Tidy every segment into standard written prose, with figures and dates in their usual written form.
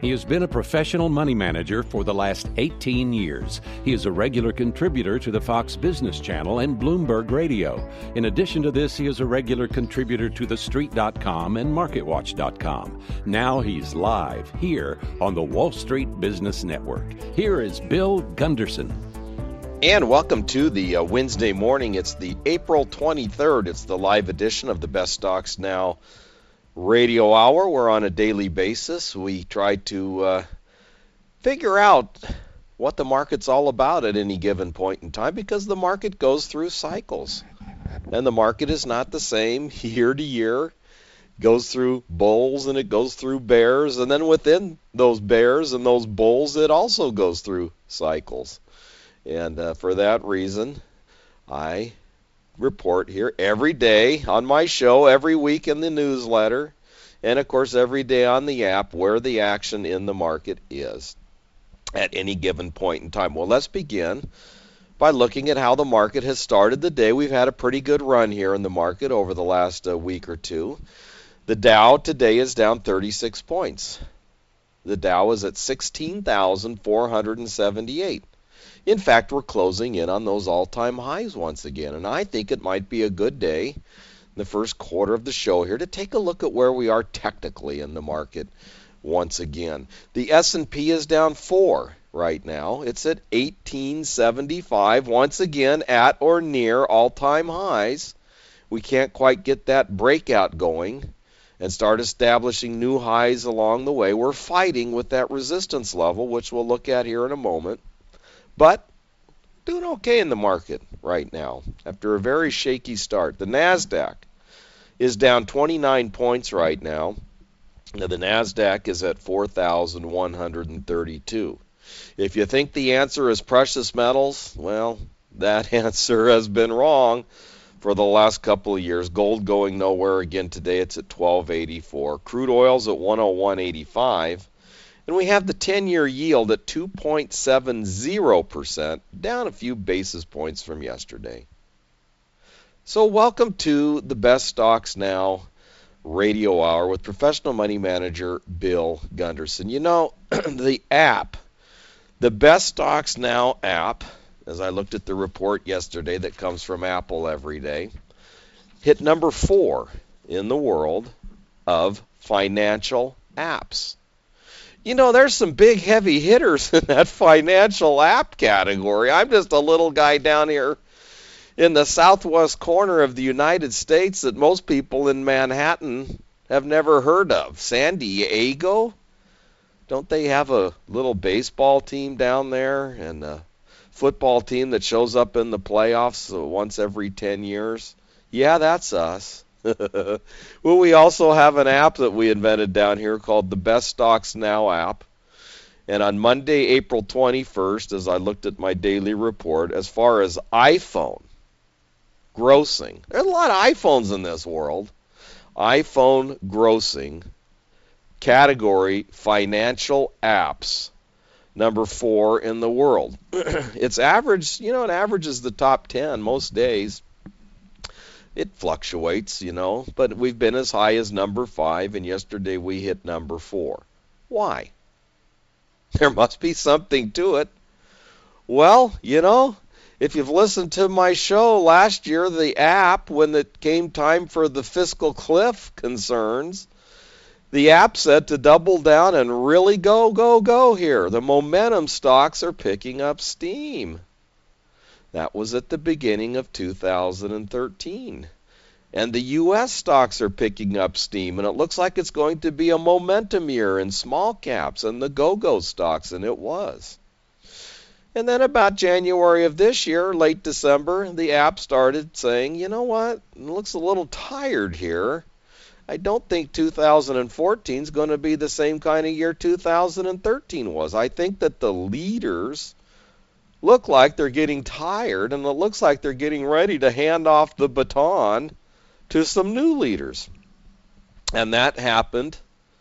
He has been a professional money manager for the last 18 years. He is a regular contributor to the Fox Business Channel and Bloomberg Radio. In addition to this, he is a regular contributor to TheStreet.com and MarketWatch.com. Now he's live here on the Wall Street Business Network. Here is Bill Gunderson. And welcome to the Wednesday morning. It's the April 23rd. It's the live edition of the Best Stocks Now radio hour. We're on a daily basis. We try to figure out what the market's all about at any given point in time, because the market goes through cycles. And the market is not the same year to year. It goes through bulls and it goes through bears. And then within those bears and those bulls, it also goes through cycles. And for that reason, I report here every day on my show, every week in the newsletter, and of course every day on the app where the action in the market is at any given point in time. Well, let's begin by looking at how the market has started the day. We've had a pretty good run here in the market over the last week or two. The Dow today is down 36 points. The Dow is at 16,478. In fact, we're closing in on those all-time highs once again, and I think it might be a good day in the first quarter of the show here to take a look at where we are technically in the market once again. The S&P is down 4 right now. It's at 1875, once again at or near all-time highs. We can't quite get that breakout going and start establishing new highs along the way. We're fighting with that resistance level, which we'll look at here in a moment. But doing okay in the market right now after a very shaky start. The NASDAQ is down 29 points right now. Now, the NASDAQ is at 4,132. If you think the answer is precious metals, well, that answer has been wrong for the last couple of years. Gold going nowhere again today. It's at 1284. Crude oil's at 101.85. And we have the 10-year yield at 2.70%, down a few basis points from yesterday. So welcome to the Best Stocks Now radio hour with professional money manager Bill Gunderson. You know, the app, the Best Stocks Now app, as I looked at the report yesterday that comes from Apple every day, hit number 4 in the world of financial apps. You know, there's some big heavy hitters in that financial app category. I'm just a little guy down here in the southwest corner of the United States that most people in Manhattan have never heard of. San Diego? Don't they have a little baseball team down there and a football team that shows up in the playoffs once every 10 years? Yeah, that's us. Well, we also have an app that we invented down here called the Best Stocks Now app. And on Monday, April 21st, as I looked at my daily report, as far as iPhone grossing, there's a lot of iPhones in this world. iPhone grossing, category financial apps, number 4 in the world. It's average, you know, it averages the top 10 most days. It fluctuates, you know, but we've been as high as number 5, and yesterday we hit number 4. Why? There must be something to it. Well, you know, if you've listened to my show last year, the app, when it came time for the fiscal cliff concerns, the app said to double down and really go here. The momentum stocks are picking up steam. That was at the beginning of 2013. And the U.S. stocks are picking up steam, and it looks like it's going to be a momentum year in small caps and the go-go stocks, and it was. And then about January of this year, late December, the app started saying, you know what, it looks a little tired here. I don't think 2014 is going to be the same kind of year 2013 was. I think that the leaders look like they're getting tired, and it looks like they're getting ready to hand off the baton to some new leaders. And that happened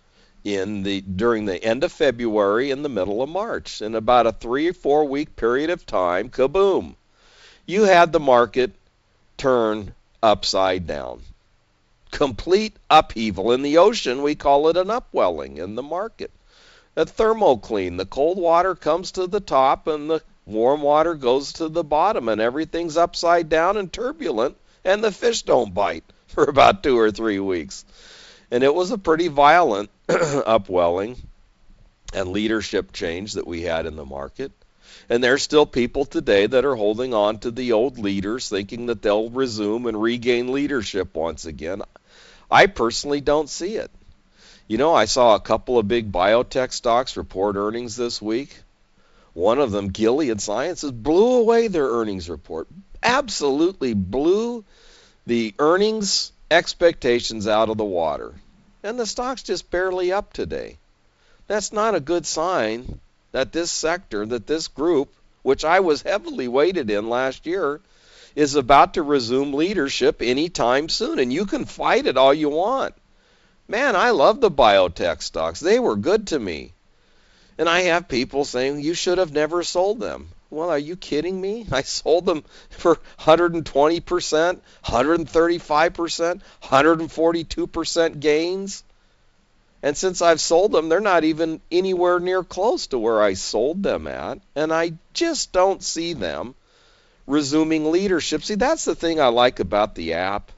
during the end of February and the middle of March. In about a 3 or 4 week period of time, kaboom, you had the market turn upside down. Complete upheaval. In the ocean, we call it an upwelling in the market. at Thermo-Clean. The cold water comes to the top and the warm water goes to the bottom, and everything's upside down and turbulent, and the fish don't bite for about 2 or 3 weeks. And it was a pretty violent upwelling and leadership change that we had in the market. And there's still people today that are holding on to the old leaders, thinking that they'll resume and regain leadership once again. I personally don't see it. You know, I saw a couple of big biotech stocks report earnings this week. One of them, Gilead Sciences, blew away their earnings report. Absolutely blew the earnings expectations out of the water. And the stock's just barely up today. That's not a good sign that this sector, that this group, which I was heavily weighted in last year, is about to resume leadership anytime soon. And you can fight it all you want. Man, I love the biotech stocks. They were good to me. And I have people saying, you should have never sold them. Well, are you kidding me? I sold them for 120%, 135%, 142% gains. And since I've sold them, they're not even anywhere near close to where I sold them at. And I just don't see them resuming leadership. See, that's the thing I like about the app.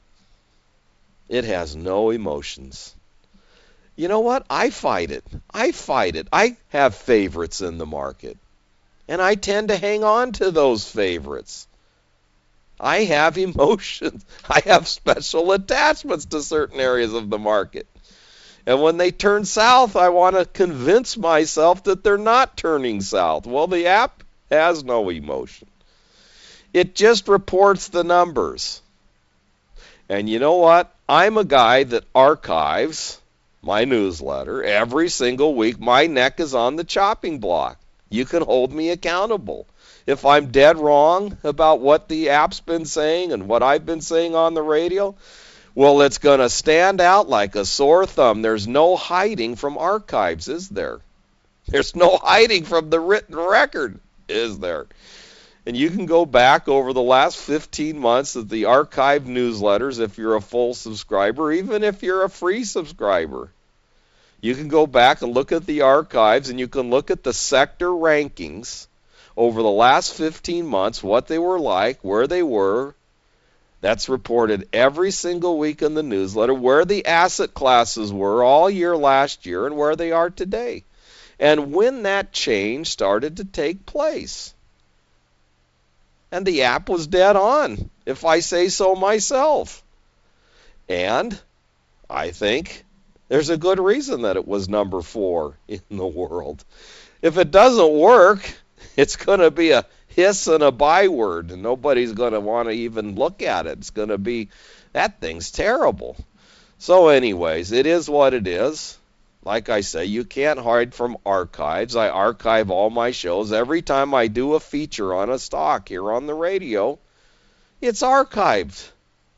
It has no emotions. You know what? I fight it. I have favorites in the market. And I tend to hang on to those favorites. I have emotions. I have special attachments to certain areas of the market. And when they turn south, I want to convince myself that they're not turning south. Well, the app has no emotion. It just reports the numbers. And you know what? I'm a guy that archives my newsletter every single week. My neck is on the chopping block. You can hold me accountable. If I'm dead wrong about what the app's been saying and what I've been saying on the radio, well, it's going to stand out like a sore thumb. There's no hiding from archives, is there? There's no hiding from the written record, is there? And you can go back over the last 15 months of the archived newsletters if you're a full subscriber, even if you're a free subscriber. You can go back and look at the archives, and you can look at the sector rankings over the last 15 months, what they were like, where they were. That's reported every single week in the newsletter, where the asset classes were all year last year and where they are today. And when that change started to take place. And the app was dead on, if I say so myself. And I think there's a good reason that it was number 4 in the world. If it doesn't work, it's going to be a hiss and a byword, and nobody's going to want to even look at it. It's going to be, that thing's terrible. So anyways, it is what it is. Like I say, you can't hide from archives. I archive all my shows. Every time I do a feature on a stock here on the radio, it's archived.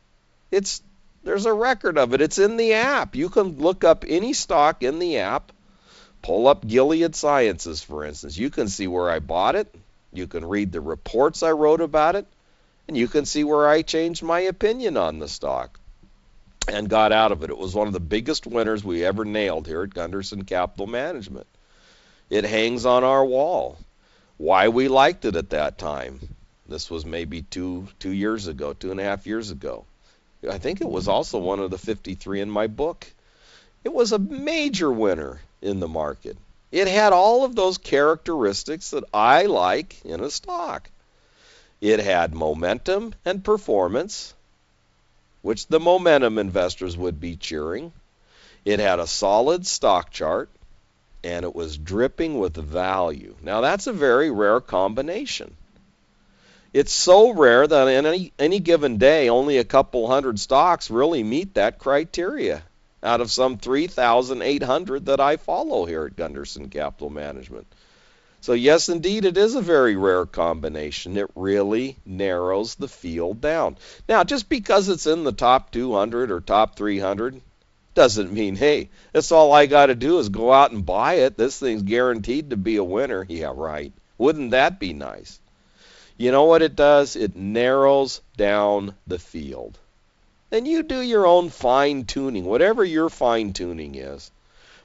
There's a record of it. It's in the app. You can look up any stock in the app. Pull up Gilead Sciences, for instance. You can see where I bought it. You can read the reports I wrote about it. And you can see where I changed my opinion on the stock and got out of it. It was one of the biggest winners we ever nailed here at Gunderson Capital Management. It hangs on our wall. Why we liked it at that time. This was maybe 2 years ago, 2.5 years ago. I think it was also one of the 53 in my book. It was a major winner in the market. It had all of those characteristics that I like in a stock. It had momentum and performance, which the momentum investors would be cheering. It had a solid stock chart, and it was dripping with value. Now, that's a very rare combination. It's so rare that in any given day, only a couple hundred stocks really meet that criteria out of some 3,800 that I follow here at Gunderson Capital Management. So yes, indeed, it is a very rare combination. It really narrows the field down. Now, just because it's in the top 200 or top 300 doesn't mean, hey, that's all I got to do is go out and buy it. This thing's guaranteed to be a winner. Yeah, right. Wouldn't that be nice? You know what it does? It narrows down the field. Then you do your own fine-tuning, whatever your fine-tuning is.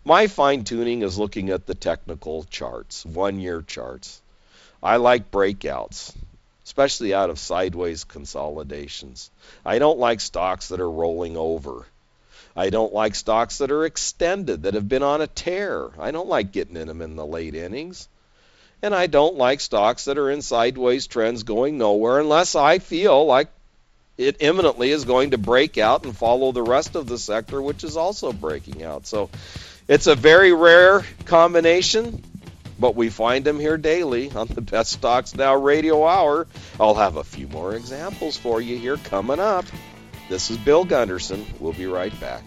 My fine-tuning is looking at the technical charts, one-year charts. I like breakouts, especially out of sideways consolidations. I don't like stocks that are rolling over. I don't like stocks that are extended, that have been on a tear. I don't like getting in them in the late innings. And I don't like stocks that are in sideways trends going nowhere unless I feel like it imminently is going to break out and follow the rest of the sector, which is also breaking out. So it's a very rare combination, but we find them here daily on the Best Stocks Now Radio Hour. I'll have a few more examples for you here coming up. This is Bill Gunderson. We'll be right back.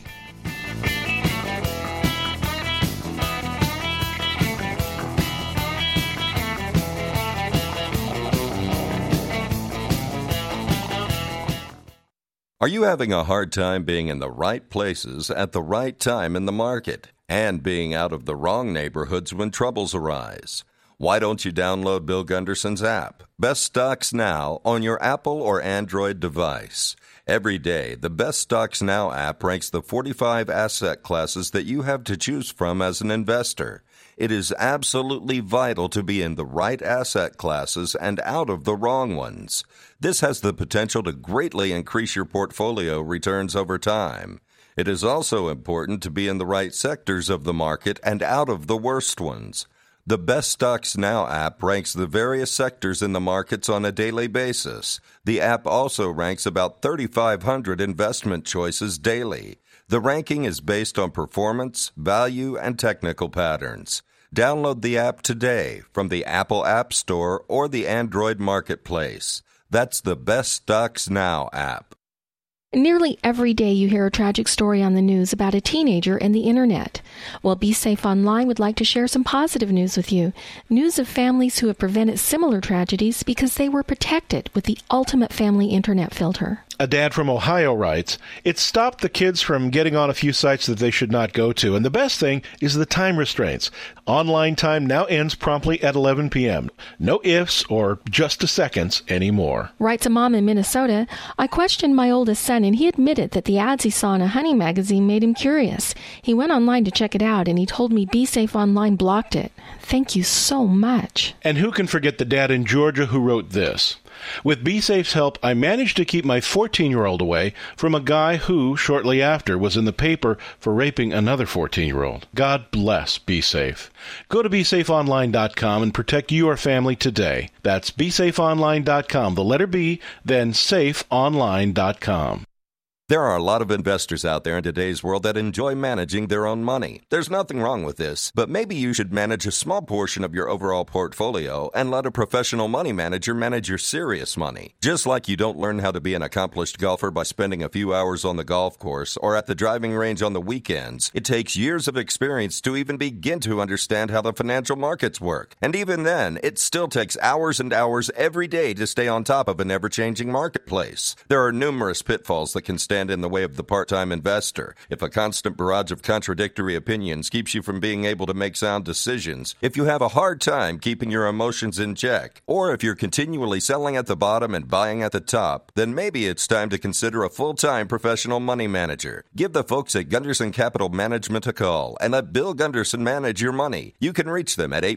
Are you having a hard time being in the right places at the right time in the market and being out of the wrong neighborhoods when troubles arise? Why don't you download Bill Gunderson's app, Best Stocks Now, on your Apple or Android device? Every day, the Best Stocks Now app ranks the 45 asset classes that you have to choose from as an investor. It is absolutely vital to be in the right asset classes and out of the wrong ones. This has the potential to greatly increase your portfolio returns over time. It is also important to be in the right sectors of the market and out of the worst ones. The Best Stocks Now app ranks the various sectors in the markets on a daily basis. The app also ranks about 3,500 investment choices daily. The ranking is based on performance, value, and technical patterns. Download the app today from the Apple App Store or the Android Marketplace. That's the Best Stocks Now app. Nearly every day you hear a tragic story on the news about a teenager and the internet. Well, Be Safe Online would like to share some positive news with you. News of families who have prevented similar tragedies because they were protected with the ultimate family internet filter. A dad from Ohio writes, "It stopped the kids from getting on a few sites that they should not go to. And the best thing is the time restraints. Online time now ends promptly at 11 p.m. No ifs or just a seconds anymore." Writes a mom in Minnesota, "I questioned my oldest son and he admitted that the ads he saw in a hunting magazine made him curious. He went online to check it out and he told me Be Safe Online blocked it. Thank you so much." And who can forget the dad in Georgia who wrote this? "With BeSafe's help, I managed to keep my 14-year-old away from a guy who, shortly after, was in the paper for raping another 14-year-old. God bless BeSafe. Go to BeSafeOnline.com and protect your family today. That's BeSafeOnline.com, the letter B, then SafeOnline.com. There are a lot of investors out there in today's world that enjoy managing their own money. There's nothing wrong with this, but maybe you should manage a small portion of your overall portfolio and let a professional money manager manage your serious money. Just like you don't learn how to be an accomplished golfer by spending a few hours on the golf course or at the driving range on the weekends, it takes years of experience to even begin to understand how the financial markets work. And even then, it still takes hours and hours every day to stay on top of an ever-changing marketplace. There are numerous pitfalls that can stand in the way of the part-time investor. If a constant barrage of contradictory opinions keeps you from being able to make sound decisions, if you have a hard time keeping your emotions in check, or if you're continually selling at the bottom and buying at the top, then maybe it's time to consider a full-time professional money manager. Give the folks at Gunderson Capital Management a call and let Bill Gunderson manage your money. You can reach them at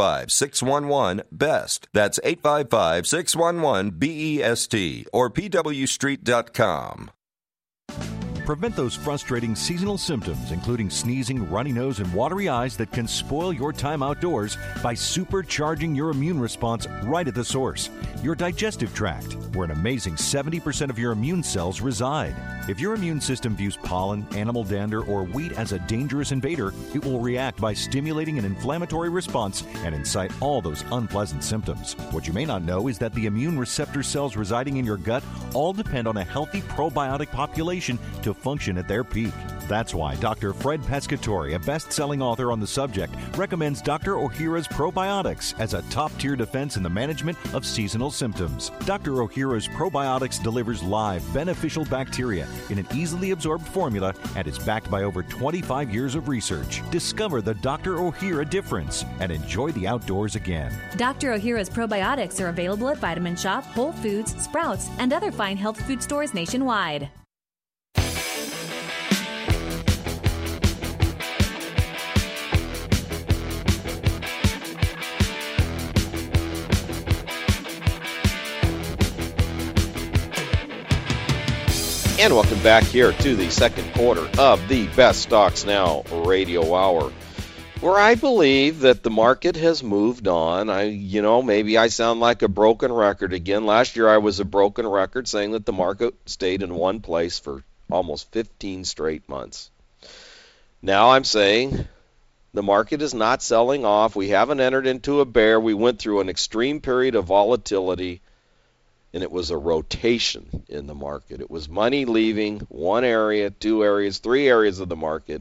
855-611-BEST. That's 855-611-BEST or pwstreet.com. Prevent those frustrating seasonal symptoms, including sneezing, runny nose, and watery eyes that can spoil your time outdoors by supercharging your immune response right at the source, your digestive tract, where an amazing 70% of your immune cells reside. If your immune system views pollen, animal dander, or wheat as a dangerous invader, it will react by stimulating an inflammatory response and incite all those unpleasant symptoms. What you may not know is that the immune receptor cells residing in your gut all depend on a healthy probiotic population to function at their peak. That's why Dr. Fred Pescatore, a best-selling author on the subject, recommends Dr. Ohhira's Probiotics as a top-tier defense in the management of seasonal symptoms. Dr. Ohhira's Probiotics delivers live, beneficial bacteria in an easily absorbed formula and is backed by over 25 years of research. Discover the Dr. Ohhira difference and enjoy the outdoors again. Dr. Ohhira's Probiotics are available at Vitamin Shop, Whole Foods, Sprouts, and other fine health food stores nationwide. And welcome back here to the second quarter of the Best Stocks Now radio hour, where I believe that the market has moved on. Maybe I sound like a broken record again. Last year I was a broken record saying that the market stayed in one place for almost 15 straight months. Now I'm saying the market is not selling off. We haven't entered into a bear. We went through an extreme period of volatility, and it was a rotation in the market. It was money leaving one area, two areas, three areas of the market,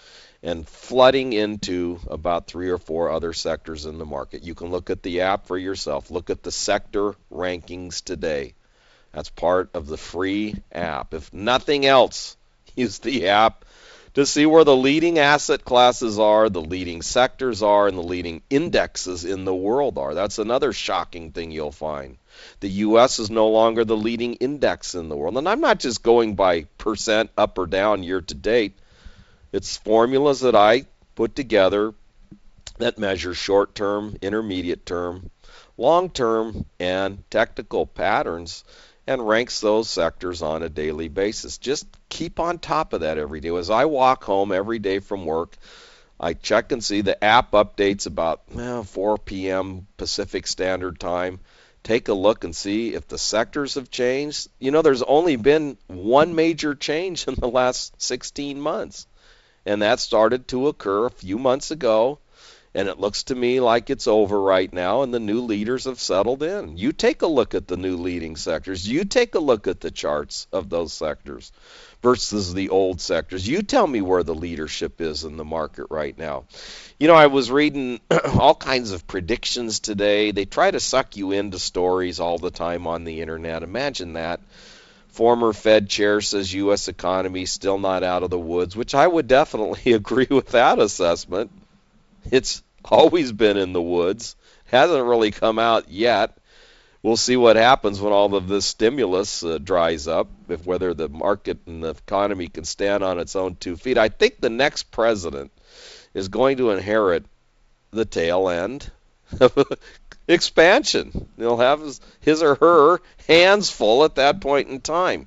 and flooding into about three or four other sectors in the market. You can look at the app for yourself. Look at the sector rankings today. That's part of the free app. If nothing else, use the app to see where the leading asset classes are, the leading sectors are, and the leading indexes in the world are. That's another shocking thing you'll find. The U.S. is no longer the leading index in the world. And I'm not just going by percent up or down year to date. It's formulas that I put together that measure short-term, intermediate-term, long-term, and technical patterns and ranks those sectors on a daily basis. Just keep on top of that every day. As I walk home every day from work, I check and see the app updates about 4 p.m. Pacific Standard Time. Take a look and see if the sectors have changed. There's only been one major change in the last 16 months, and that started to occur a few months ago, and it looks to me like it's over right now, and the new leaders have settled in. You take a look at the new leading sectors. You take a look at the charts of those sectors versus the old sectors. You tell me where the leadership is in the market right now. I was reading all kinds of predictions today. They try to suck you into stories all the time on the internet. Imagine that. Former Fed chair says U.S. economy still not out of the woods, which I would definitely agree with that assessment. It's always been in the woods. Hasn't really come out yet. We'll see what happens when all of this stimulus dries up, whether the market and the economy can stand on its own 2 feet. I think the next president is going to inherit the tail end of expansion. He'll have his or her hands full at that point in time.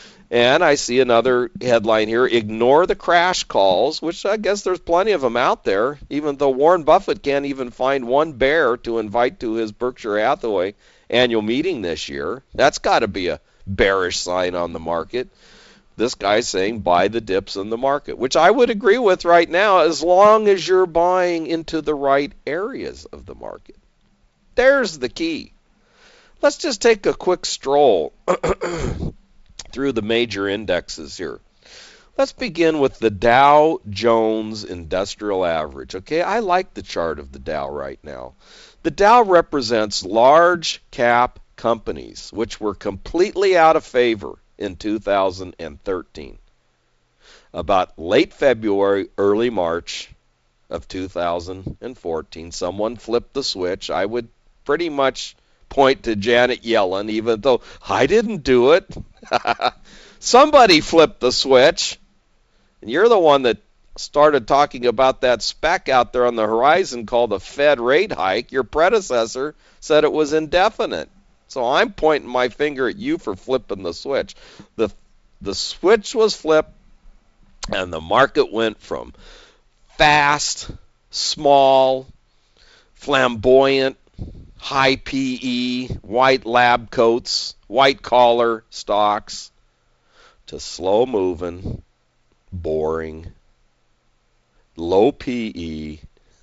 And I see another headline here, ignore the crash calls, which I guess there's plenty of them out there, even though Warren Buffett can't even find one bear to invite to his Berkshire Hathaway annual meeting this year. That's got to be a bearish sign on the market. This guy's saying buy the dips in the market, which I would agree with right now as long as you're buying into the right areas of the market. There's the key. Let's just take a quick stroll through the major indexes here. Let's begin with the Dow Jones Industrial Average. Okay, I like the chart of the Dow right now. The Dow represents large cap companies, which were completely out of favor in 2013. About late February, early March of 2014, someone flipped the switch. I would pretty much point to Janet Yellen, even though I didn't do it. Somebody flipped the switch. And you're the one that started talking about that spec out there on the horizon called the Fed rate hike. Your predecessor said it was indefinite. So I'm pointing my finger at you for flipping the switch. The switch was flipped, and the market went from fast, small, flamboyant, high PE, white lab coats, white collar stocks, to slow moving, boring, low PE,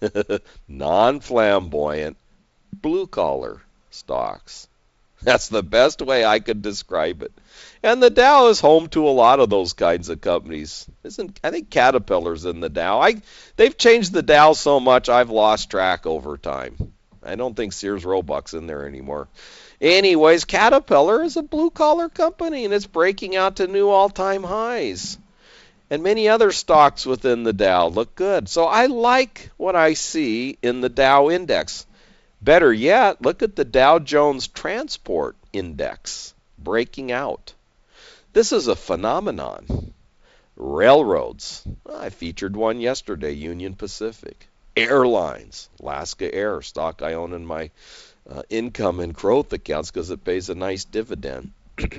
non-flamboyant, blue collar stocks. That's the best way I could describe it. And the Dow is home to a lot of those kinds of companies. I think Caterpillar's in the Dow. They've changed the Dow so much I've lost track over time. I don't think Sears Roebuck's in there anymore. Anyways, Caterpillar is a blue-collar company, and it's breaking out to new all-time highs. And many other stocks within the Dow look good. So I like what I see in the Dow Index. Better yet, look at the Dow Jones Transport Index breaking out. This is a phenomenon. Railroads. I featured one yesterday, Union Pacific. Airlines, Alaska Air, stock I own in my income and growth accounts because it pays a nice dividend.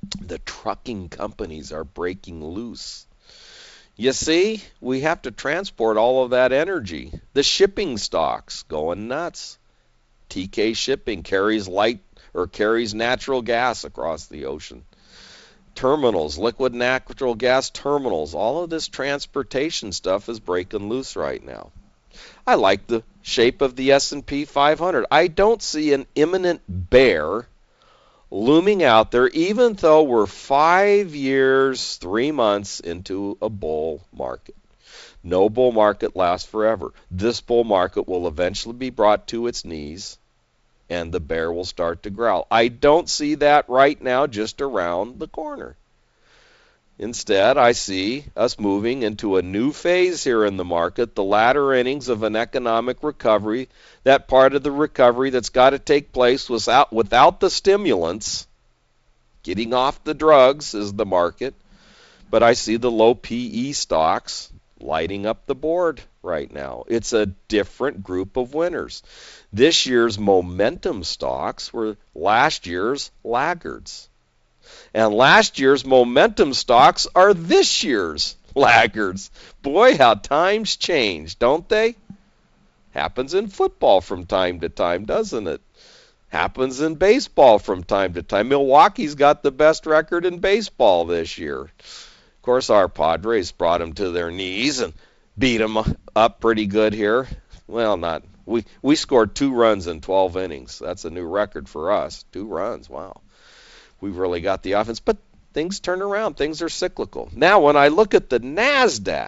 The trucking companies are breaking loose. You see, we have to transport all of that energy. The shipping stocks going nuts. TK Shipping carries natural gas across the ocean. Terminals, liquid natural gas terminals, all of this transportation stuff is breaking loose right now. I like the shape of the S&P 500. I don't see an imminent bear looming out there, even though we're 5 years, 3 months into a bull market. No bull market lasts forever. This bull market will eventually be brought to its knees, and the bear will start to growl. I don't see that right now, just around the corner. Instead, I see us moving into a new phase here in the market, the latter innings of an economic recovery, that part of the recovery that's got to take place without the stimulants. Getting off the drugs is the market, but I see the low PE stocks lighting up the board right now. It's a different group of winners. This year's momentum stocks were last year's laggards. And last year's momentum stocks are this year's laggards. Boy, how times change, don't they? Happens in football from time to time, doesn't it? Happens in baseball from time to time. Milwaukee's got the best record in baseball this year. Of course, our Padres brought them to their knees and beat them up pretty good here. Well, not. We scored 2 runs in 12 innings. That's a new record for us. 2 runs, wow. We've really got the offense, but things turn around. Things are cyclical. Now, when I look at the NASDAQ,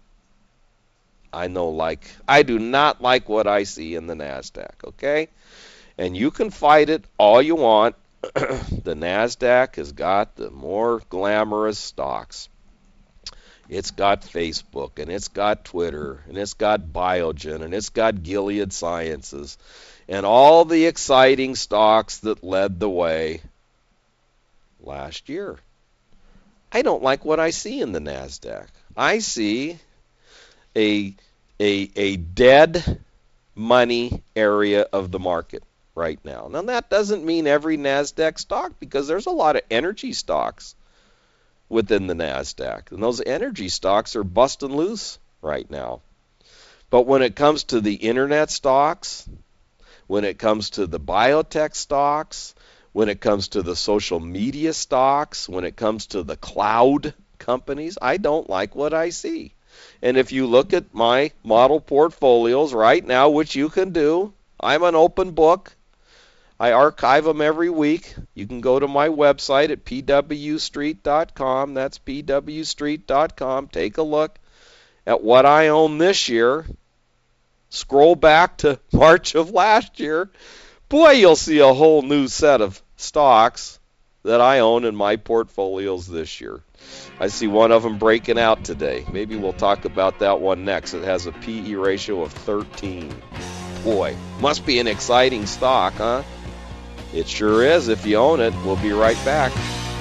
I do not like what I see in the NASDAQ, okay? And you can fight it all you want. The NASDAQ has got the more glamorous stocks. It's got Facebook, and it's got Twitter, and it's got Biogen, and it's got Gilead Sciences, and all the exciting stocks that led the way last year. I don't like what I see in the NASDAQ. I see a dead money area of the market right now. Now, that doesn't mean every NASDAQ stock, because there's a lot of energy stocks within the NASDAQ, and those energy stocks are busting loose right now. But when it comes to the internet stocks, when it comes to the biotech stocks, when it comes to the social media stocks, when it comes to the cloud companies, I don't like what I see. And if you look at my model portfolios right now, which you can do, I'm an open book. I archive them every week. You can go to my website at pwstreet.com. That's pwstreet.com. Take a look at what I own this year. Scroll back to March of last year. Boy, you'll see a whole new set of stocks that I own in my portfolios this year. I see one of them breaking out today. Maybe we'll talk about that one next. It has a PE ratio of 13. Boy, must be an exciting stock, huh? It sure is if you own it. We'll be right back.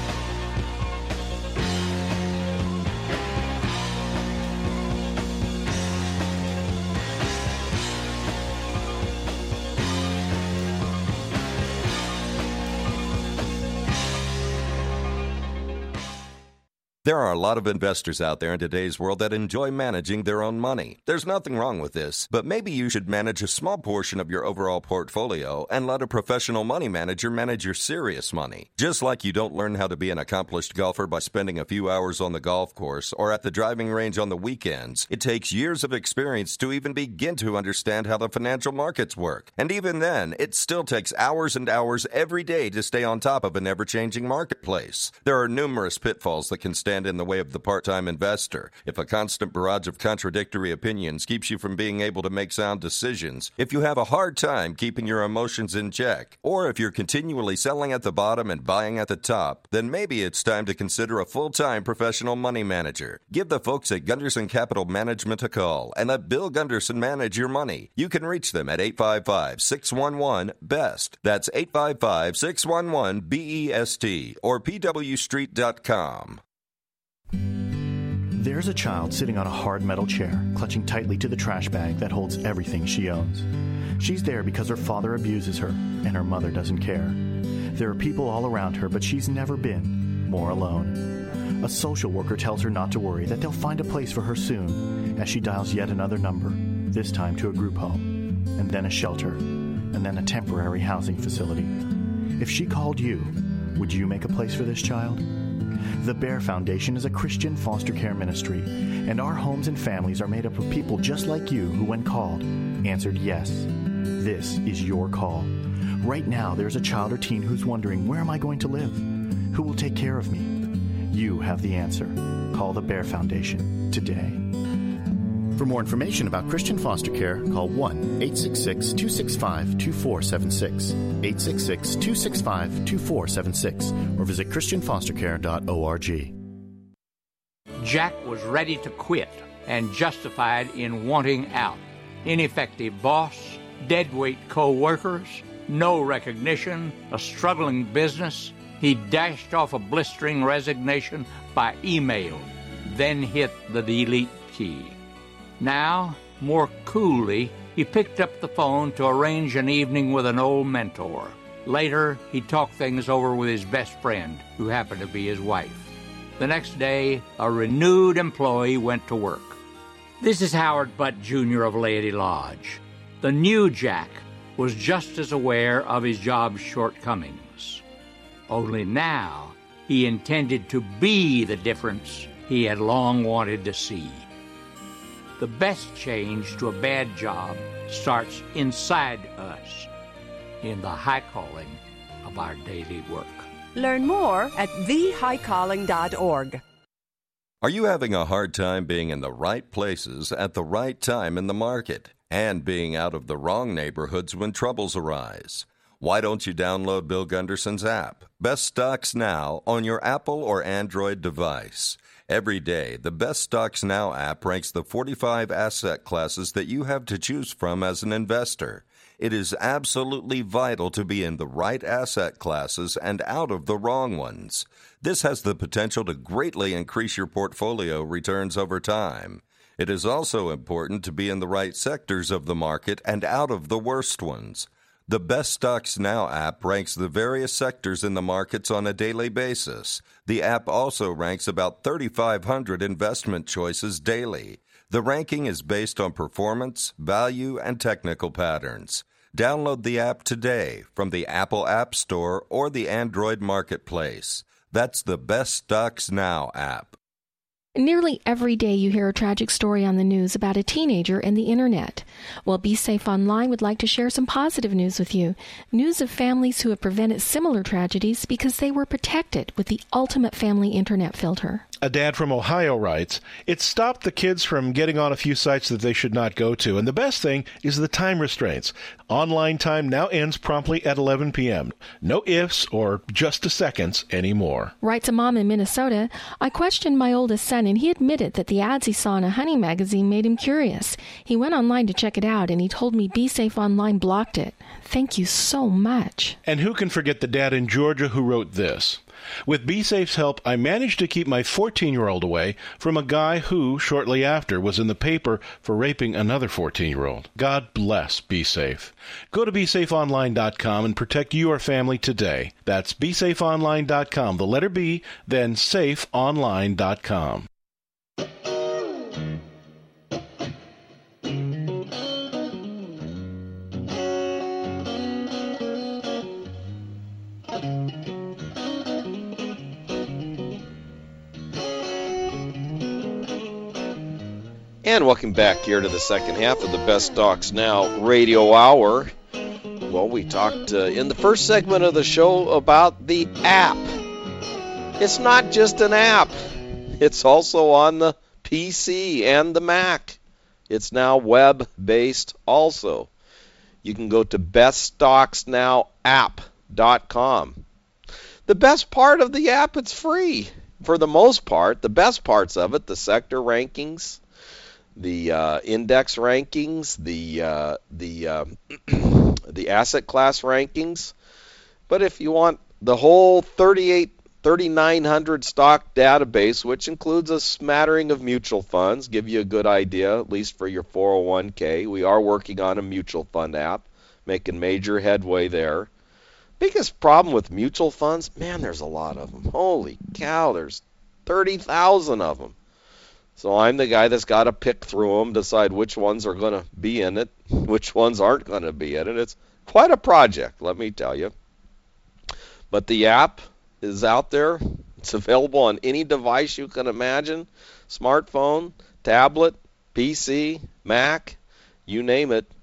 There are a lot of investors out there in today's world that enjoy managing their own money. There's nothing wrong with this, but maybe you should manage a small portion of your overall portfolio and let a professional money manager manage your serious money. Just like you don't learn how to be an accomplished golfer by spending a few hours on the golf course or at the driving range on the weekends, it takes years of experience to even begin to understand how the financial markets work. And even then, it still takes hours and hours every day to stay on top of an ever-changing marketplace. There are numerous pitfalls that can stand in the way of the part-time investor. If a constant barrage of contradictory opinions keeps you from being able to make sound decisions, if you have a hard time keeping your emotions in check, or if you're continually selling at the bottom and buying at the top, then maybe it's time to consider a full-time professional money manager. Give the folks at Gunderson Capital Management a call and let Bill Gunderson manage your money. You can reach them at 855-611-BEST. That's 855-611-BEST or pwstreet.com. There's a child sitting on a hard metal chair, clutching tightly to the trash bag that holds everything she owns. She's there because her father abuses her, and her mother doesn't care. There are people all around her, but she's never been more alone. A social worker tells her not to worry, that they'll find a place for her soon, as she dials yet another number, this time to a group home, and then a shelter, and then a temporary housing facility. If she called you, would you make a place for this child? The Bear Foundation is a Christian foster care ministry, and our homes and families are made up of people just like you who, when called, answered yes. This is your call. Right now, there's a child or teen who's wondering, where am I going to live? Who will take care of me? You have the answer. Call the Bear Foundation today. For more information about Christian foster care, call 1-866-265-2476, 866-265-2476, or visit christianfostercare.org. Jack was ready to quit and justified in wanting out. Ineffective boss, deadweight co-workers, no recognition, a struggling business. He dashed off a blistering resignation by email, then hit the delete key. Now, more coolly, he picked up the phone to arrange an evening with an old mentor. Later, he talked things over with his best friend, who happened to be his wife. The next day, a renewed employee went to work. This is Howard Butt, Jr. of Laity Lodge. The new Jack was just as aware of his job's shortcomings. Only now, he intended to be the difference he had long wanted to see. The best change to a bad job starts inside us, in the high calling of our daily work. Learn more at thehighcalling.org. Are you having a hard time being in the right places at the right time in the market and being out of the wrong neighborhoods when troubles arise? Why don't you download Bill Gunderson's app, Best Stocks Now, on your Apple or Android device? Every day, the Best Stocks Now app ranks the 45 asset classes that you have to choose from as an investor. It is absolutely vital to be in the right asset classes and out of the wrong ones. This has the potential to greatly increase your portfolio returns over time. It is also important to be in the right sectors of the market and out of the worst ones. The Best Stocks Now app ranks the various sectors in the markets on a daily basis. The app also ranks about 3,500 investment choices daily. The ranking is based on performance, value, and technical patterns. Download the app today from the Apple App Store or the Android Marketplace. That's the Best Stocks Now app. Nearly every day you hear a tragic story on the news about a teenager and the internet. Well, Be Safe Online would like to share some positive news with you. News of families who have prevented similar tragedies because they were protected with the ultimate family internet filter. A dad from Ohio writes, "It stopped the kids from getting on a few sites that they should not go to, and the best thing is the time restraints. Online time now ends promptly at 11 p.m. No ifs or just a seconds anymore." Writes a mom in Minnesota, "I questioned my oldest son, and he admitted that the ads he saw in a hunting magazine made him curious. He went online to check it out, and he told me Be Safe Online blocked it. Thank you so much." And who can forget the dad in Georgia who wrote this? "With BeSafe's help, I managed to keep my 14-year-old away from a guy who, shortly after, was in the paper for raping another 14-year-old. God bless BeSafe. Go to BeSafeOnline.com and protect your family today. That's BeSafeOnline.com, the letter B, then SafeOnline.com. And welcome back here to the second half of the Best Stocks Now Radio Hour. Well, we talked in the first segment of the show about the app. It's not just an app. It's also on the PC and the Mac. It's now web-based also. You can go to beststocksnowapp.com. The best part of the app, it's free. For the most part, the best parts of it, the sector rankings, the index rankings, the asset class rankings. But if you want the whole 3,900 stock database, which includes a smattering of mutual funds, give you a good idea, at least for your 401k. We are working on a mutual fund app, making major headway there. Biggest problem with mutual funds, man, there's a lot of them. Holy cow, there's 30,000 of them. So I'm the guy that's got to pick through them, decide which ones are going to be in it, which ones aren't going to be in it. It's quite a project, let me tell you. But the app is out there. It's available on any device you can imagine, smartphone, tablet, PC, Mac, you name it.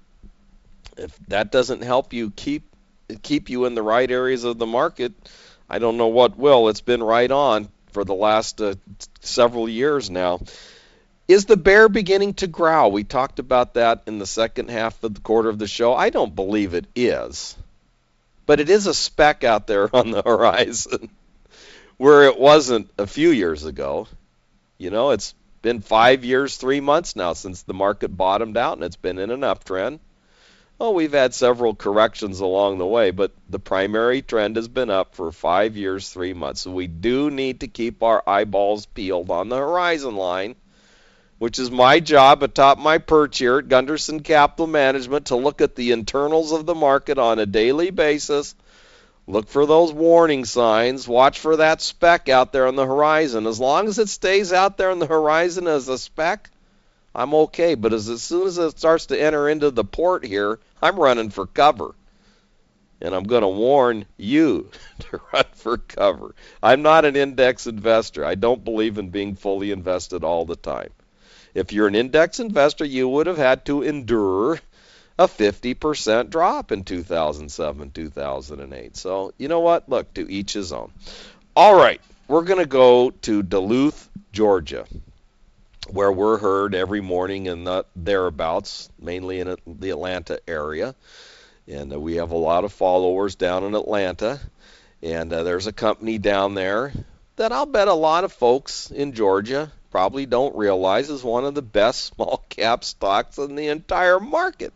If that doesn't help you keep you in the right areas of the market, I don't know what will. It's been right on for the last several years now. Is the bear beginning to growl? We talked about that in the second half of the quarter of the show. I don't believe it is. But it is a speck out there on the horizon where it wasn't a few years ago. You know, it's been 5 years, 3 months now since the market bottomed out, and it's been in an uptrend. Well, we've had several corrections along the way, but the primary trend has been up for 5 years, 3 months. So we do need to keep our eyeballs peeled on the horizon line, which is my job atop my perch here at Gunderson Capital Management, to look at the internals of the market on a daily basis, look for those warning signs, watch for that speck out there on the horizon. As long as it stays out there on the horizon as a speck, I'm okay. But as soon as it starts to enter into the port here, I'm running for cover. And I'm going to warn you to run for cover. I'm not an index investor. I don't believe in being fully invested all the time. If you're an index investor, you would have had to endure a 50% drop in 2007, 2008. So, you know what? Look, to each his own. All right, we're going to go to Duluth, Georgia, where we're heard every morning in the thereabouts, mainly in the Atlanta area. And we have a lot of followers down in Atlanta. And there's a company down there that I'll bet a lot of folks in Georgia probably don't realize is one of the best small cap stocks in the entire market.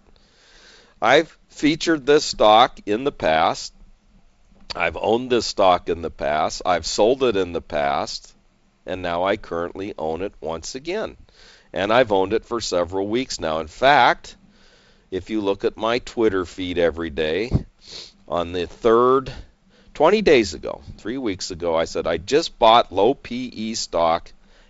I've featured this stock in the past. I've owned this stock in the past. I've sold it in the past. And now I currently own it once again. And I've owned it for several weeks now. In fact, if you look at my Twitter feed every day, on the 20 days ago, 3 weeks ago, I said I just bought low PE stock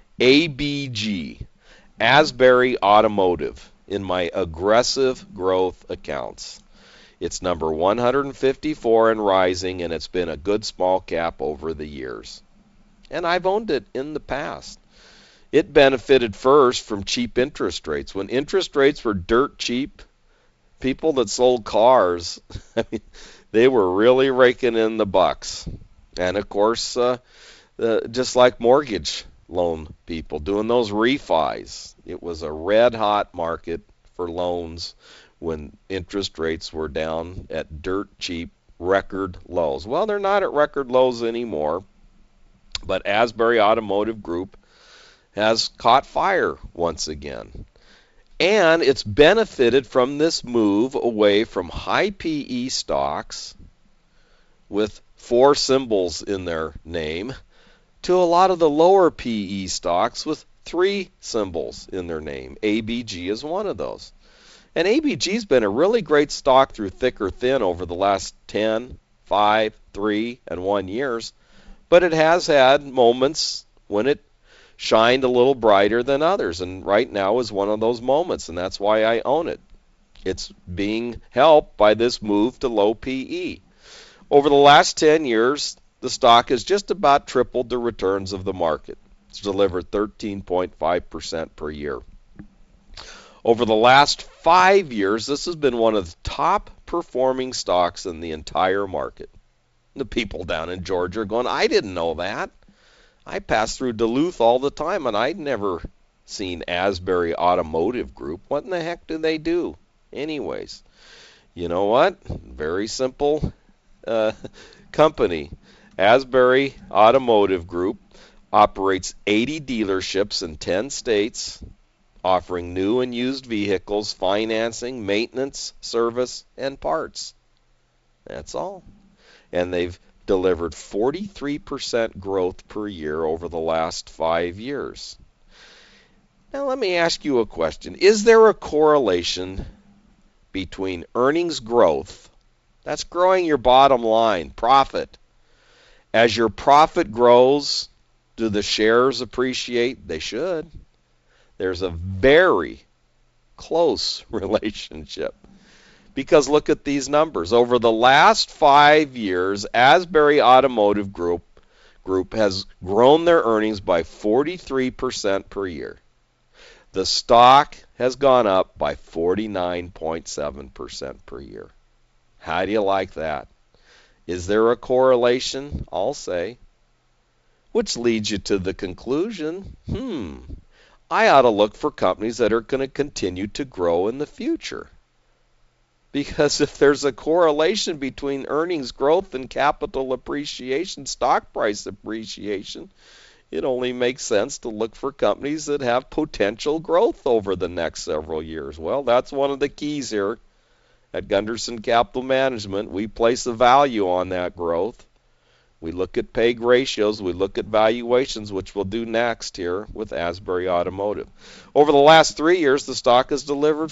ABG, Asbury Automotive, in my aggressive growth accounts. It's number 154 and rising, and it's been a good small cap over the years. And I've owned it in the past. It benefited first from cheap interest rates. When interest rates were dirt cheap, people that sold cars, I mean, they were really raking in the bucks. And of course, just like mortgage loan people doing those refis, it was a red hot market for loans when interest rates were down at dirt cheap record lows. Well, they're not at record lows anymore. But Asbury Automotive Group has caught fire once again. And it's benefited from this move away from high PE stocks with 4 symbols in their name to a lot of the lower PE stocks with 3 symbols in their name. ABG is one of those. And ABG's been a really great stock through thick or thin over the last 10, 5, 3, and 1 years. But it has had moments when it shined a little brighter than others, and right now is one of those moments, and that's why I own it. It's being helped by this move to low PE. Over the last 10 years, the stock has just about tripled the returns of the market. It's delivered 13.5% per year. Over the last 5 years, this has been one of the top performing stocks in the entire market. The people down in Georgia are going, I didn't know that. I pass through Duluth all the time, and I'd never seen Asbury Automotive Group. What in the heck do they do? Anyways, you know what? Very simple company. Asbury Automotive Group operates 80 dealerships in 10 states, offering new and used vehicles, financing, maintenance, service, and parts. That's all. And they've delivered 43% growth per year over the last 5 years. Now let me ask you a question. Is there a correlation between earnings growth That's growing your bottom line, profit. As your profit grows, do the shares appreciate? They should. There's a very close relationship. Because look at these numbers. Over the last 5 years, Asbury Automotive Group has grown their earnings by 43% per year. The stock has gone up by 49.7% per year. How do you like that? Is there a correlation? I'll say. Which leads you to the conclusion, I ought to look for companies that are going to continue to grow in the future. Because if there's a correlation between earnings growth and capital appreciation, stock price appreciation, it only makes sense to look for companies that have potential growth over the next several years. Well, that's one of the keys here at Gunderson Capital Management. We place a value on that growth. We look at PEG ratios. We look at valuations, which we'll do next here with Asbury Automotive. Over the last 3 years, the stock has delivered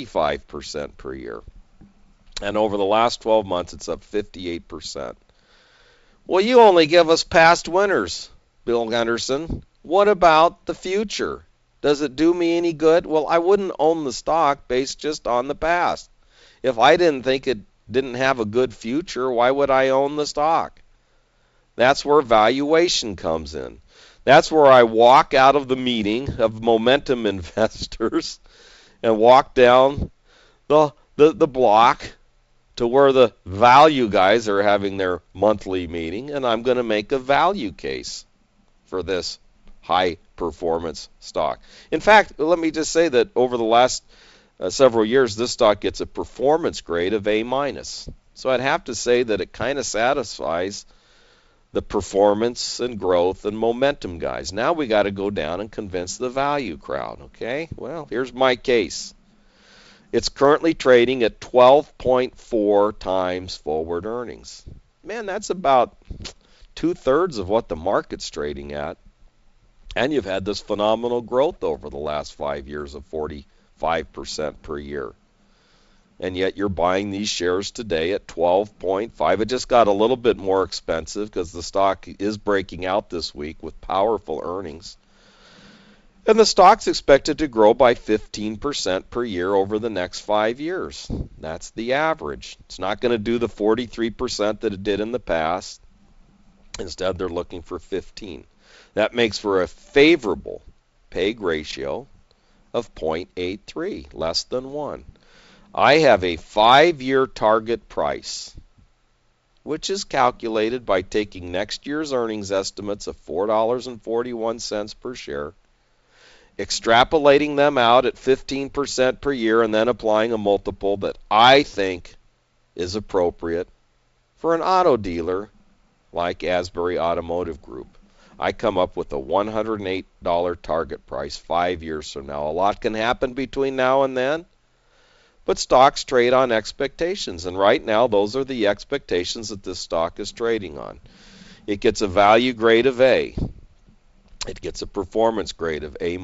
45% per year. And over the last 12 months, it's up 58%. Well, you only give us past winners, Bill Gunderson. What about the future? Does it do me any good? Well, I wouldn't own the stock based just on the past. If I didn't think it didn't have a good future, why would I own the stock? That's where valuation comes in. That's where I walk out of the meeting of momentum investors and walk down the block to where the value guys are having their monthly meeting, and I'm going to make a value case for this high performance stock. In fact, let me just say that over the last several years, this stock gets a performance grade of A-. So I'd have to say that it kind of satisfies the performance and growth and momentum guys. Now we got to go down and convince the value crowd, okay? Well, here's my case. It's currently trading at 12.4 times forward earnings. Man, that's about 2/3 of what the market's trading at. And you've had this phenomenal growth over the last 5 years of 45% per year. And yet you're buying these shares today at 12.5. It just got a little bit more expensive because the stock is breaking out this week with powerful earnings. And the stock's expected to grow by 15% per year over the next 5 years. That's the average. It's not going to do the 43% that it did in the past. Instead, they're looking for 15. That makes for a favorable PEG ratio of 0.83, less than 1. I have a 5-year target price, which is calculated by taking next year's earnings estimates of $4.41 per share, extrapolating them out at 15% per year, and then applying a multiple that I think is appropriate for an auto dealer like Asbury Automotive Group. I come up with a $108 target price 5 years from now. A lot can happen between now and then, but stocks trade on expectations, and right now those are the expectations that this stock is trading on. It gets a value grade of A. It gets a performance grade of A-.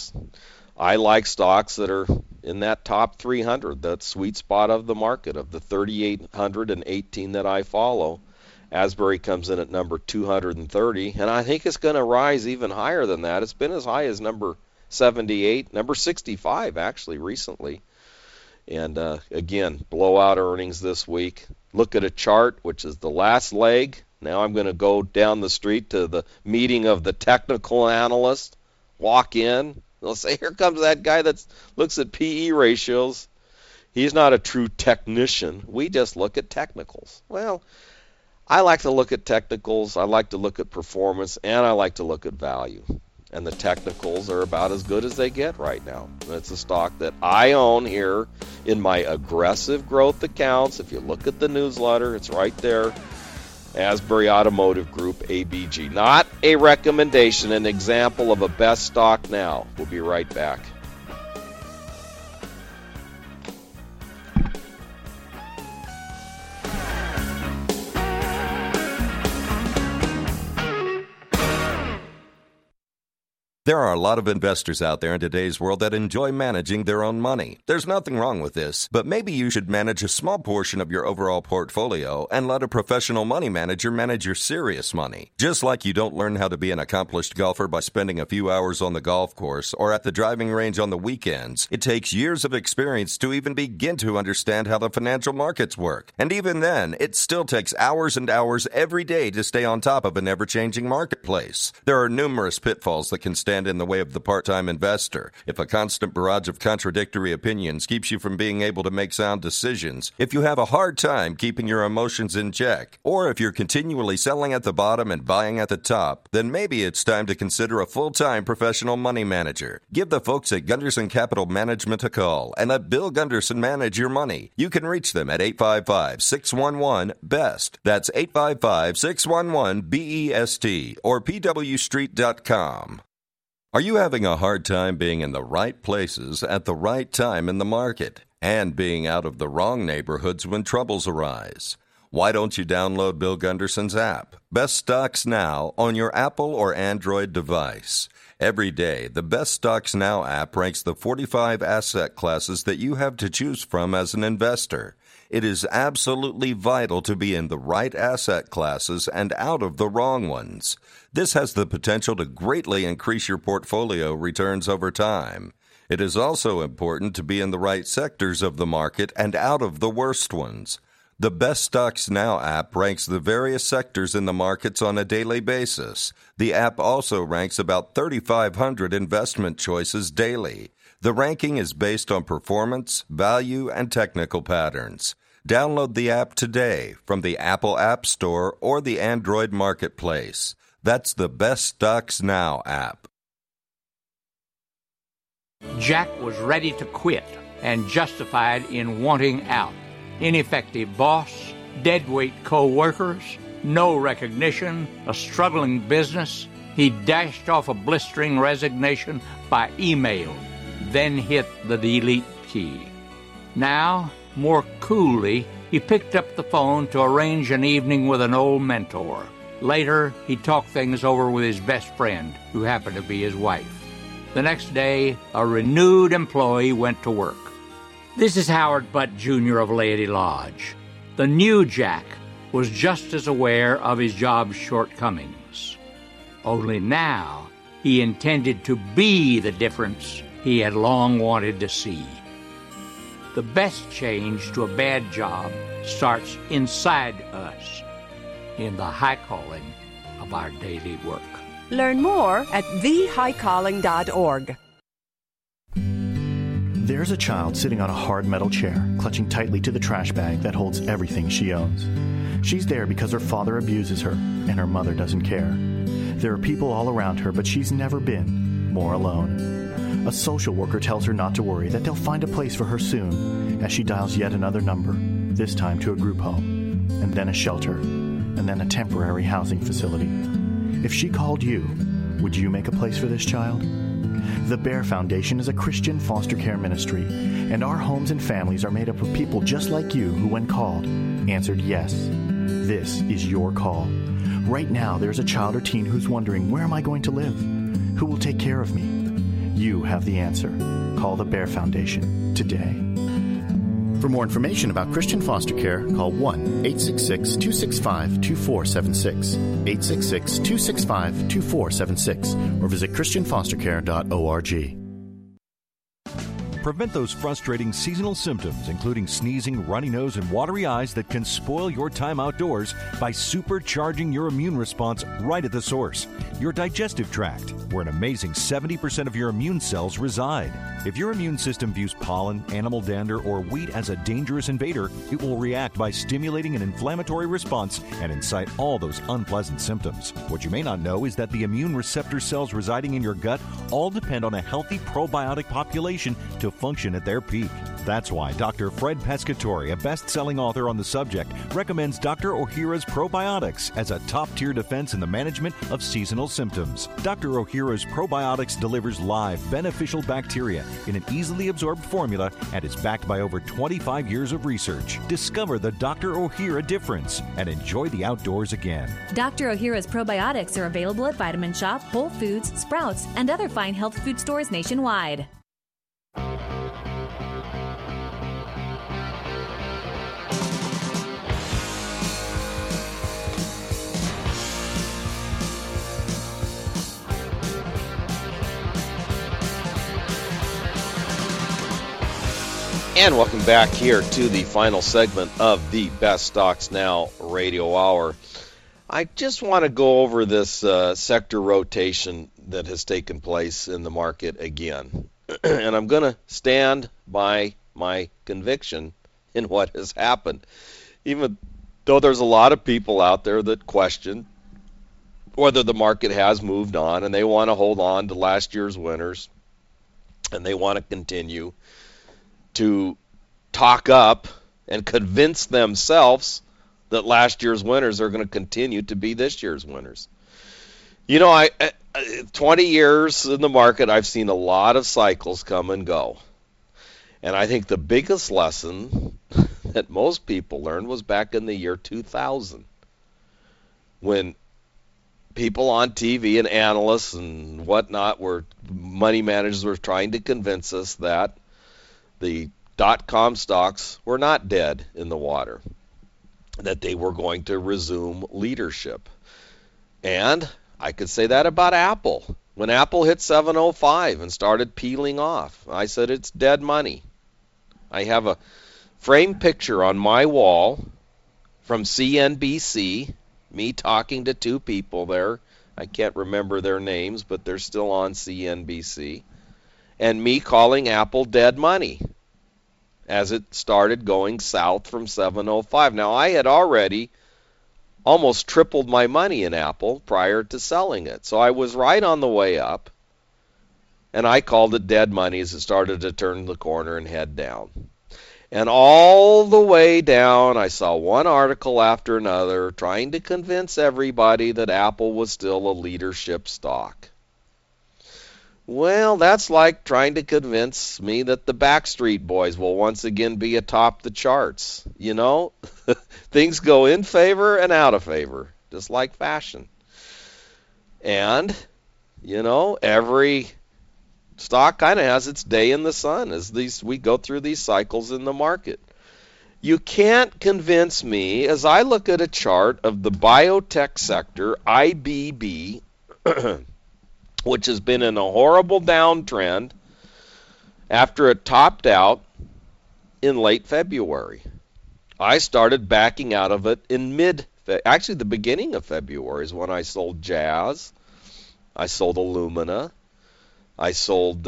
I like stocks that are in that top 300, that sweet spot of the market. Of the 3,818 that I follow, Asbury comes in at number 230, and I think it's going to rise even higher than that. It's been as high as number 78, number 65 actually recently. And again, blowout earnings this week. Look at a chart, which is the last leg. Now I'm going to go down the street to the meeting of the technical analyst, walk in. They'll say, here comes that guy that looks at PE ratios. He's not a true technician. We just look at technicals. Well, I like to look at technicals, I like to look at performance, and I like to look at value. And the technicals are about as good as they get right now. And it's a stock that I own here in my aggressive growth accounts. If you look at the newsletter, it's right there. Asbury Automotive Group, ABG. Not a recommendation, an example of a best stock now. We'll be right back. There are a lot of investors out there in today's world that enjoy managing their own money. There's nothing wrong with this, but maybe you should manage a small portion of your overall portfolio and let a professional money manager manage your serious money. Just like you don't learn how to be an accomplished golfer by spending a few hours on the golf course or at the driving range on the weekends, it takes years of experience to even begin to understand how the financial markets work. And even then, it still takes hours and hours every day to stay on top of an ever-changing marketplace. There are numerous pitfalls that can stand in the way of the part-time investor. If a constant barrage of contradictory opinions keeps you from being able to make sound decisions, if you have a hard time keeping your emotions in check, or if you're continually selling at the bottom and buying at the top, then maybe it's time to consider a full-time professional money manager. Give the folks at Gunderson Capital Management a call and let Bill Gunderson manage your money. You can reach them at 855-611-BEST. That's 855-611-BEST or pwstreet.com. Are you having a hard time being in the right places at the right time in the market and being out of the wrong neighborhoods when troubles arise? Why don't you download Bill Gunderson's app, Best Stocks Now, on your Apple or Android device? Every day, the Best Stocks Now app ranks the 45 asset classes that you have to choose from as an investor. It is absolutely vital to be in the right asset classes and out of the wrong ones. This has the potential to greatly increase your portfolio returns over time. It is also important to be in the right sectors of the market and out of the worst ones. The Best Stocks Now app ranks the various sectors in the markets on a daily basis. The app also ranks about 3,500 investment choices daily. The ranking is based on performance, value, and technical patterns. Download the app today from the Apple App Store or the Android Marketplace. That's the Best Stocks Now app. Jack was ready to quit and justified in wanting out. Ineffective boss, deadweight co-workers, no recognition, a struggling business. He dashed off a blistering resignation by email, then hit the delete key. Now, more coolly, he picked up the phone to arrange an evening with an old mentor. Later, he talked things over with his best friend, who happened to be his wife. The next day, a renewed employee went to work. This is Howard Butt, Jr. of Laity Lodge. The new Jack was just as aware of his job's shortcomings. Only now, he intended to be the difference he had long wanted to see. The best change to a bad job starts inside us, in the high calling of our daily work. Learn more at thehighcalling.org. There's a child sitting on a hard metal chair, clutching tightly to the trash bag that holds everything she owns. She's there because her father abuses her, and her mother doesn't care. There are people all around her, but she's never been more alone. A social worker tells her not to worry, that they'll find a place for her soon, as she dials yet another number, this time to a group home, and then a shelter, and then a temporary housing facility. If she called you, would you make a place for this child? The Bear Foundation is a Christian foster care ministry, and our homes and families are made up of people just like you who, when called, answered yes. This is your call. Right now, there's a child or teen who's wondering, where am I going to live? Who will take care of me? You have the answer. Call the Bear Foundation today. For more information about Christian foster care, call 1-866-265-2476, 866-265-2476, or visit christianfostercare.org. Prevent those frustrating seasonal symptoms, including sneezing, runny nose, and watery eyes that can spoil your time outdoors by supercharging your immune response right at the source, your digestive tract, where an amazing 70% of your immune cells reside. If your immune system views pollen, animal dander, or wheat as a dangerous invader, it will react by stimulating an inflammatory response and incite all those unpleasant symptoms. What you may not know is that the immune receptor cells residing in your gut all depend on a healthy probiotic population to function at their peak. That's why Dr. Fred Pescatore, a best-selling author on the subject, recommends Dr. Ohhira's Probiotics as a top-tier defense in the management of seasonal symptoms. Dr. Ohhira's Probiotics delivers live, beneficial bacteria in an easily absorbed formula and is backed by over 25 years of research. Discover the Dr. Ohhira difference and enjoy the outdoors again. Dr. Ohhira's Probiotics are available at Vitamin Shop, Whole Foods, Sprouts, and other fine health food stores nationwide. And welcome back here to the final segment of the Best Stocks Now Radio Hour. I just want to go over this sector rotation that has taken place in the market again. And I'm going to stand by my conviction in what has happened. Even though there's a lot of people out there that question whether the market has moved on and they want to hold on to last year's winners and they want to continue to talk up and convince themselves that last year's winners are going to continue to be this year's winners. You know, 20 years in the market, I've seen a lot of cycles come and go. And I think the biggest lesson that most people learned was back in the year 2000, when people on TV and analysts and whatnot money managers were trying to convince us that the .com stocks were not dead in the water, that they were going to resume leadership. And I could say that about Apple. When Apple hit 705 and started peeling off, I said it's dead money. I have a framed picture on my wall from CNBC, me talking to two people there. I can't remember their names, but they're still on CNBC. And me calling Apple dead money as it started going south from 705. Now, I had already almost tripled my money in Apple prior to selling it. So I was right on the way up, and I called it dead money as it started to turn the corner and head down. And all the way down, I saw one article after another trying to convince everybody that Apple was still a leadership stock. Well, that's like trying to convince me that the Backstreet Boys will once again be atop the charts. You know, things go in favor and out of favor, just like fashion. And, you know, every stock kind of has its day in the sun as we go through these cycles in the market. You can't convince me, as I look at a chart of the biotech sector, IBB, which has been in a horrible downtrend after it topped out in late February. I started backing out of it in actually the beginning of February is when I sold Jazz, I sold Illumina, I sold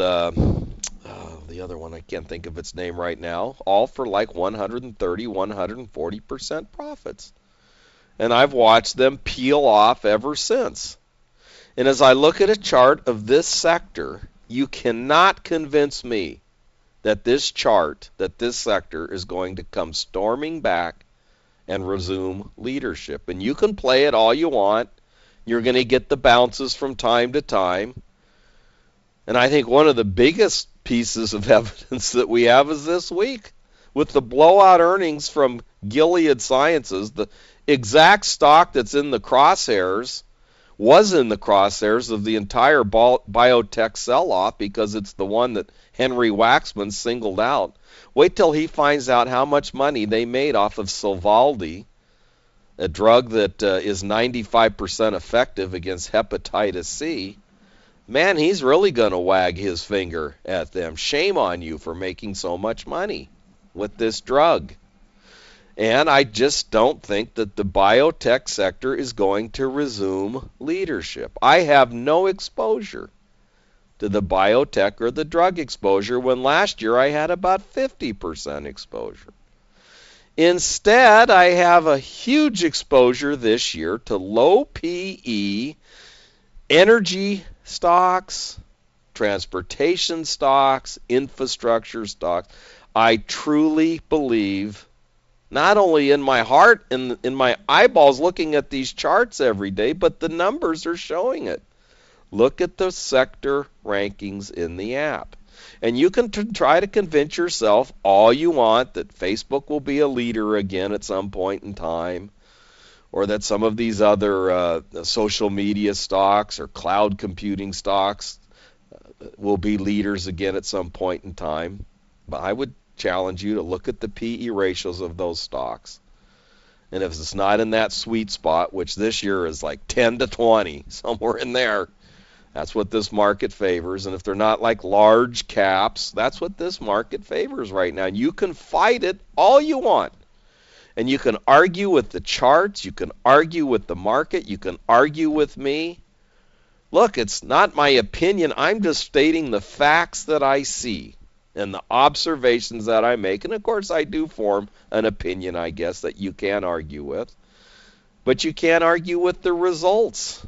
the other one, I can't think of its name right now, all for like 130, 140% profits. And I've watched them peel off ever since. And as I look at a chart of this sector, you cannot convince me that this sector is going to come storming back and resume leadership. And you can play it all you want. You're going to get the bounces from time to time. And I think one of the biggest pieces of evidence that we have is this week with the blowout earnings from Gilead Sciences, the exact stock that's in the crosshairs was in the crosshairs of the entire biotech sell-off because it's the one that Henry Waxman singled out. Wait till he finds out how much money they made off of Sovaldi, a drug that is 95% effective against hepatitis C. Man, he's really going to wag his finger at them. Shame on you for making so much money with this drug. And I just don't think that the biotech sector is going to resume leadership. I have no exposure to the biotech or the drug exposure when last year I had about 50% exposure. Instead, I have a huge exposure this year to low PE, energy stocks, transportation stocks, infrastructure stocks. I truly believe, not only in my heart and in my eyeballs looking at these charts every day, but the numbers are showing it. Look at the sector rankings in the app. And you can try to convince yourself all you want that Facebook will be a leader again at some point in time, or that some of these other social media stocks or cloud computing stocks will be leaders again at some point in time. But I would challenge you to look at the PE ratios of those stocks. And if it's not in that sweet spot, which this year is like 10 to 20, somewhere in there, that's what this market favors. And if they're not like large caps, that's what this market favors right now. And you can fight it all you want. And you can argue with the charts. You can argue with the market. You can argue with me. Look, it's not my opinion. I'm just stating the facts that I see and the observations that I make. And, of course, I do form an opinion, I guess, that you can argue with. But you can't argue with the results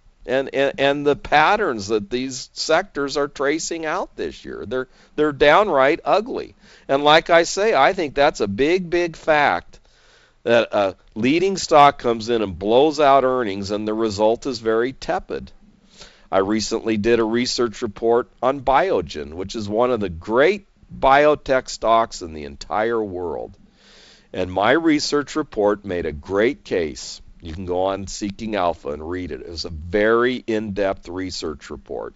and the patterns that these sectors are tracing out this year. They're downright ugly. And like I say, I think that's a big, big fact, that a leading stock comes in and blows out earnings and the result is very tepid. I recently did a research report on Biogen, which is one of the great biotech stocks in the entire world. And my research report made a great case. You can go on Seeking Alpha and read it. It was a very in-depth research report.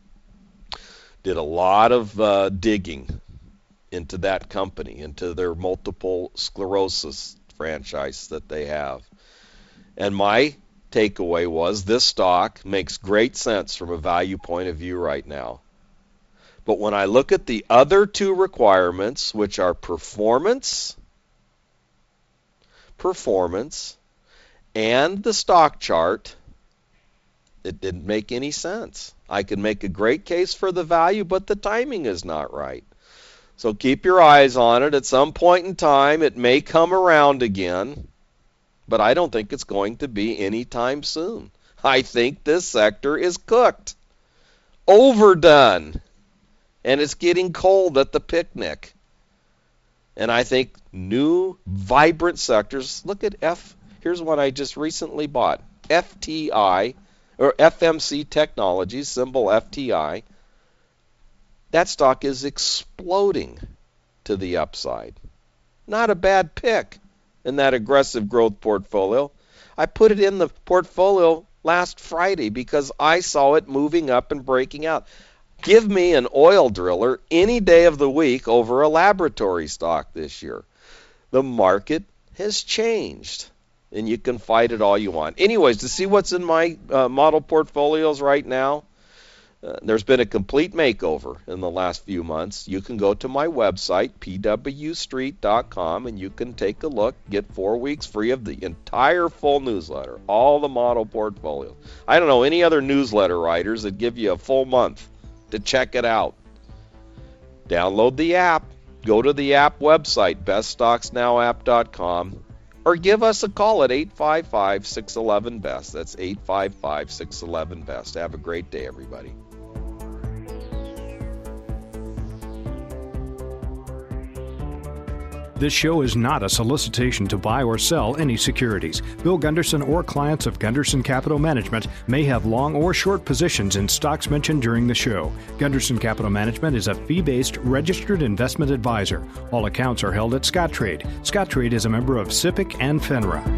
Did a lot of digging into that company, into their multiple sclerosis franchise that they have. And my takeaway was this stock makes great sense from a value point of view right now. But when I look at the other two requirements, which are performance, and the stock chart, it didn't make any sense. I can make a great case for the value, but the timing is not right. So keep your eyes on it. At some point in time, it may come around again, but I don't think it's going to be anytime soon. I think this sector is cooked, overdone, and it's getting cold at the picnic. And I think new, vibrant sectors, look at here's one I just recently bought, FTI, or FMC Technologies, symbol FTI. That stock is exploding to the upside. Not a bad pick in that aggressive growth portfolio. I put it in the portfolio last Friday because I saw it moving up and breaking out. Give me an oil driller any day of the week over a laboratory stock this year. The market has changed, and you can fight it all you want. Anyways, to see what's in my model portfolios right now, there's been a complete makeover in the last few months. You can go to my website, pwstreet.com, and you can take a look, get 4 weeks free of the entire full newsletter, all the model portfolios. I don't know any other newsletter writers that give you a full month to check it out. Download the app. Go to the app website, beststocksnowapp.com, or give us a call at 855-611-BEST. That's 855-611-BEST. Have a great day, everybody. This show is not a solicitation to buy or sell any securities. Bill Gunderson or clients of Gunderson Capital Management may have long or short positions in stocks mentioned during the show. Gunderson Capital Management is a fee-based registered investment advisor. All accounts are held at Scottrade. Scottrade is a member of SIPC and FINRA.